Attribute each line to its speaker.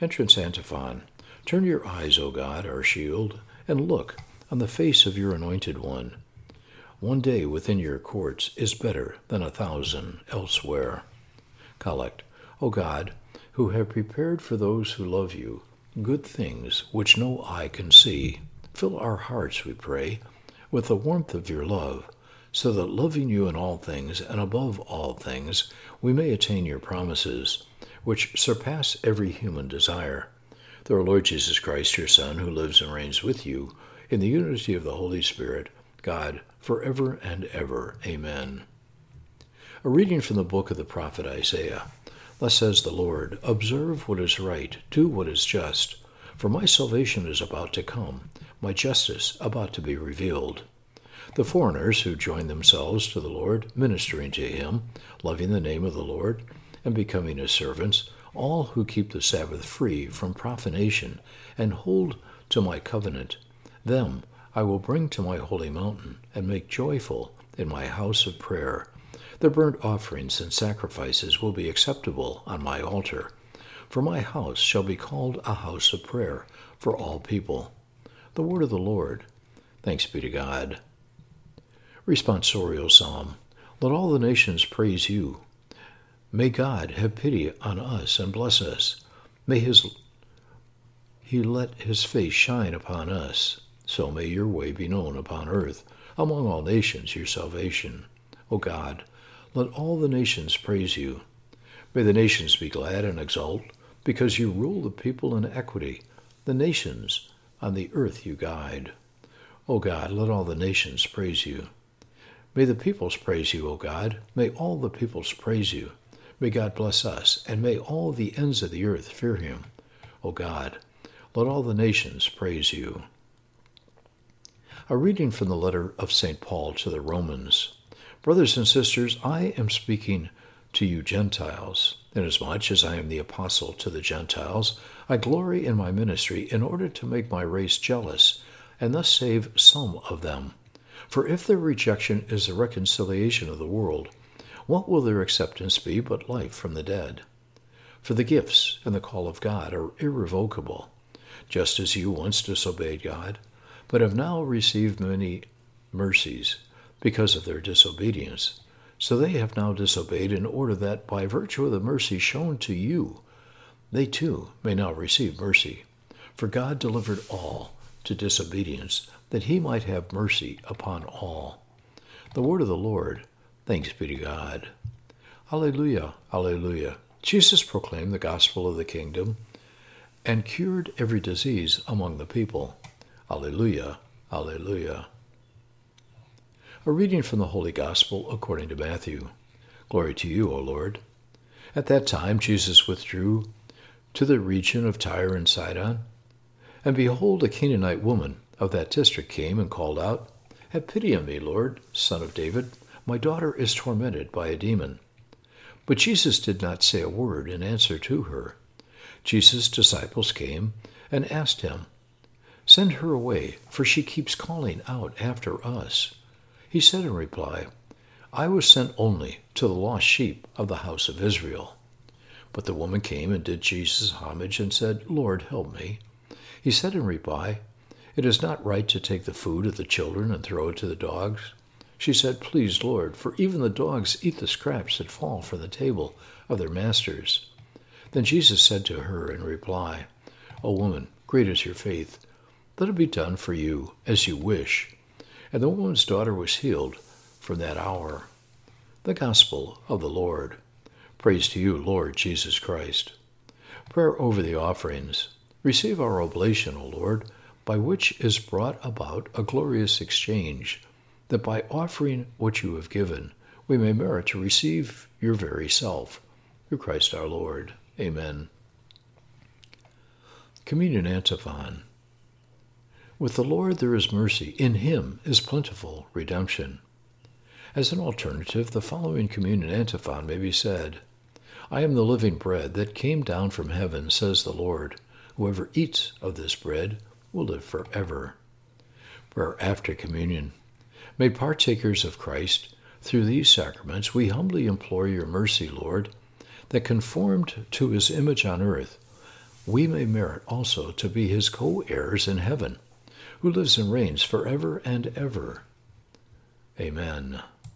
Speaker 1: Entrance Antiphon. Turn your eyes, O God, our shield, and look on the face of your anointed one. One day within your courts is better than 1,000 elsewhere. Collect. O God, who have prepared for those who love you good things which no eye can see, fill our hearts, we pray, with the warmth of your love, so that loving you in all things and above all things, we may attain your promises, which surpass every human desire. Through our Lord Jesus Christ, your Son, who lives and reigns with you, in the unity of the Holy Spirit, God, forever and ever. Amen. A reading from the book of the prophet Isaiah. Thus says the Lord, observe what is right, do what is just, for my salvation is about to come, my justice about to be revealed. The foreigners who join themselves to the Lord, ministering to him, loving the name of the Lord, and becoming his servants, all who keep the Sabbath free from profanation and hold to my covenant, them I will bring to my holy mountain and make joyful in my house of prayer. Their burnt offerings and sacrifices will be acceptable on my altar, for my house shall be called a house of prayer for all people. The word of the Lord. Thanks be to God. Responsorial Psalm. Let all the nations praise you. May God have pity on us and bless us. May he let his face shine upon us. So may your way be known upon earth, among all nations your salvation. O God, let all the nations praise you. May the nations be glad and exult, because you rule the people in equity. The nations on the earth you guide. O God, let all the nations praise you. May the peoples praise you, O God. May all the peoples praise you. May God bless us, and may all the ends of the earth fear him. O God, let all the nations praise you. A reading from the letter of St. Paul to the Romans. Brothers and sisters, I am speaking to you Gentiles. Inasmuch as I am the apostle to the Gentiles, I glory in my ministry in order to make my race jealous, and thus save some of them. For if their rejection is the reconciliation of the world, what will their acceptance be but life from the dead? For the gifts and the call of God are irrevocable, just as you once disobeyed God, but have now received many mercies because of their disobedience. So they have now disobeyed in order that by virtue of the mercy shown to you, they too may now receive mercy. For God delivered all to disobedience, that he might have mercy upon all. The word of the Lord. Thanks be to God. Alleluia, alleluia. Jesus proclaimed the gospel of the kingdom and cured every disease among the people. Alleluia, alleluia. A reading from the Holy Gospel according to Matthew. Glory to you, O Lord. At that time Jesus withdrew to the region of Tyre and Sidon, and behold, a Canaanite woman of that district came and called out, Have pity on me, Lord, Son of David. My daughter is tormented by a demon. But Jesus did not say a word in answer to her. Jesus' disciples came and asked him, Send her away, for she keeps calling out after us. He said in reply, I was sent only to the lost sheep of the house of Israel. But the woman came and did Jesus homage and said, Lord, help me. He said in reply, It is not right to take the food of the children and throw it to the dogs. She said, Please, Lord, for even the dogs eat the scraps that fall from the table of their masters. Then Jesus said to her in reply, O woman, great is your faith. Let it be done for you as you wish. And the woman's daughter was healed from that hour. The Gospel of the Lord. Praise to you, Lord Jesus Christ. Prayer over the offerings. Receive our oblation, O Lord, by which is brought about a glorious exchange, that by offering what you have given, we may merit to receive your very self. Through Christ our Lord. Amen. Communion Antiphon. With the Lord there is mercy, in him is plentiful redemption. As an alternative, the following communion antiphon may be said. I am the living bread that came down from heaven, says the Lord. Whoever eats of this bread will live forever. Prayer after communion. Made partakers of Christ, through these sacraments we humbly implore your mercy, Lord, that conformed to his image on earth, we may merit also to be his co-heirs in heaven, who lives and reigns forever and ever. Amen.